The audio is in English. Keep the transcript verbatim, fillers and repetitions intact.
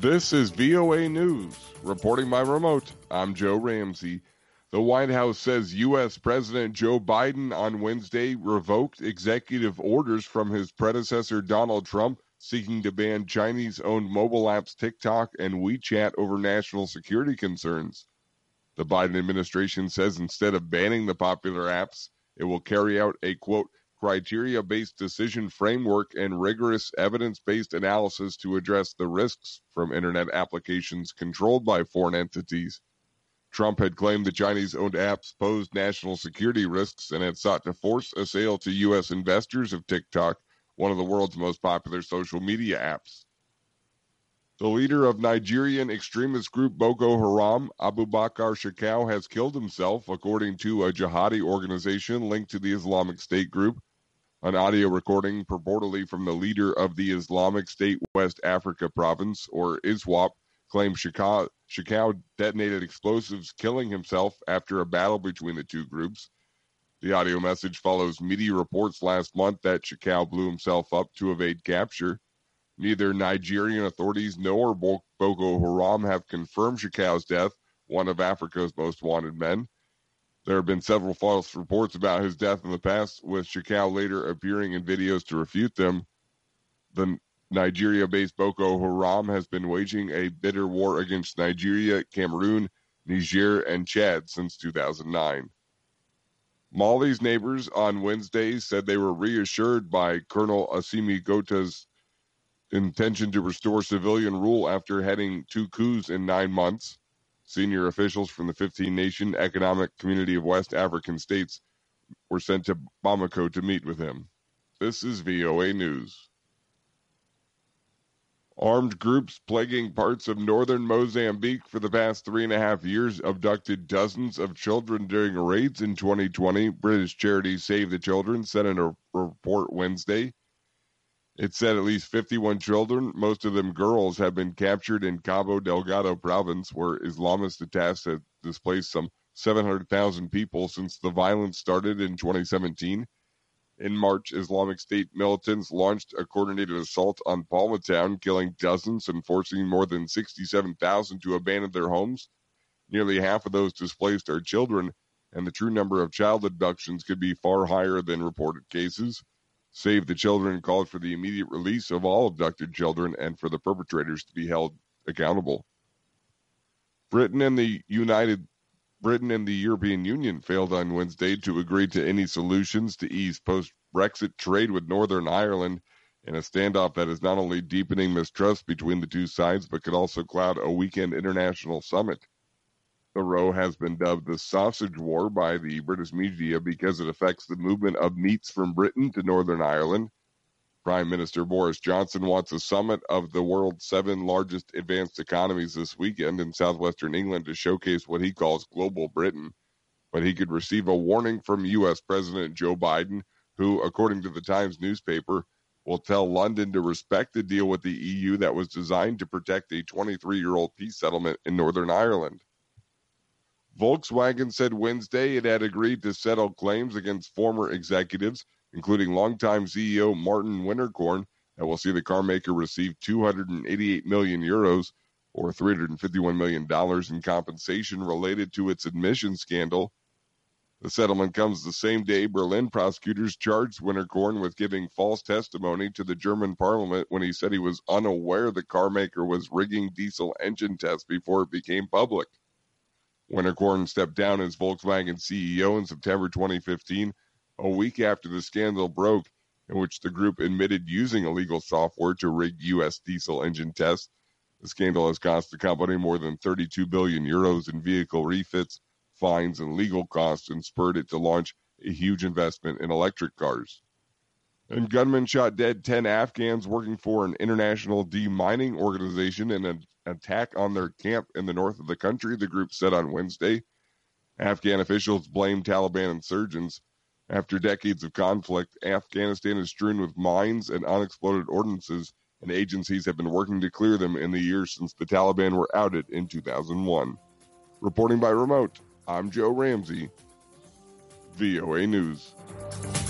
This is V O A News. Reporting by remote, I'm Joe Ramsey. The White House says U S. President Joe Biden on Wednesday revoked executive orders from his predecessor Donald Trump seeking to ban Chinese-owned mobile apps TikTok and WeChat over national security concerns. The Biden administration says instead of banning the popular apps, it will carry out a, quote, criteria-based decision framework and rigorous evidence-based analysis to address the risks from internet applications controlled by foreign entities. Trump had claimed the Chinese-owned apps posed national security risks and had sought to force a sale to U S investors of TikTok, one of the world's most popular social media apps. The leader of Nigerian extremist group Boko Haram, Abubakar Shekau, has killed himself, according to a jihadi organization linked to the Islamic State group. An audio recording purportedly from the leader of the Islamic State West Africa province, or I S W A P, claimed Shekau, Shekau detonated explosives, killing himself after a battle between the two groups. The audio message follows media reports last month that Shekau blew himself up to evade capture. Neither Nigerian authorities nor Boko Haram have confirmed Shekau's death, one of Africa's most wanted men. There have been several false reports about his death in the past, with Shekau later appearing in videos to refute them. The Nigeria-based Boko Haram has been waging a bitter war against Nigeria, Cameroon, Niger, and Chad since two thousand nine. Mali's neighbors on Wednesday said they were reassured by Colonel Assimi Gota's intention to restore civilian rule after heading two coups in nine months. Senior officials from the fifteen-nation Economic Community of West African States were sent to Bamako to meet with him. This is V O A News. Armed groups plaguing parts of northern Mozambique for the past three and a half years abducted dozens of children during raids in twenty twenty. British charity Save the Children said in a report Wednesday. It said at least fifty-one children, most of them girls, have been captured in Cabo Delgado province, where Islamist attacks have displaced some seven hundred thousand people since the violence started in twenty seventeen. In March, Islamic State militants launched a coordinated assault on Palmatown, killing dozens and forcing more than sixty-seven thousand to abandon their homes. Nearly half of those displaced are children, and the true number of child abductions could be far higher than reported cases. Save the Children called for the immediate release of all abducted children and for the perpetrators to be held accountable. Britain and the United Britain and the European Union failed on Wednesday to agree to any solutions to ease post-Brexit trade with Northern Ireland in a standoff that is not only deepening mistrust between the two sides, but could also cloud a weekend international summit. The row has been dubbed the sausage war by the British media because it affects the movement of meats from Britain to Northern Ireland. Prime Minister Boris Johnson wants a summit of the world's seven largest advanced economies this weekend in southwestern England to showcase what he calls global Britain. But he could receive a warning from U S. President Joe Biden, who, according to the Times newspaper, will tell London to respect the deal with the E U that was designed to protect a twenty-three-year-old peace settlement in Northern Ireland. Volkswagen said Wednesday it had agreed to settle claims against former executives, including longtime C E O Martin Winterkorn, that will see the carmaker receive two hundred eighty-eight million euros, or three hundred fifty-one million dollars in compensation related to its admission scandal. The settlement comes the same day Berlin prosecutors charged Winterkorn with giving false testimony to the German parliament when he said he was unaware the carmaker was rigging diesel engine tests before it became public. Winterkorn stepped down as Volkswagen C E O in September twenty fifteen, a week after the scandal broke, in which the group admitted using illegal software to rig U S diesel engine tests. The scandal has cost the company more than thirty-two billion euros in vehicle refits, fines, and legal costs, and spurred it to launch a huge investment in electric cars. And gunmen shot dead ten Afghans working for an international demining organization in an attack on their camp in the north of the country, the group said on Wednesday. Afghan officials blamed Taliban insurgents. After decades of conflict, Afghanistan is strewn with mines and unexploded ordnances, and agencies have been working to clear them in the years since the Taliban were outed in two thousand one. Reporting by remote, I'm Joe Ramsey, V O A News.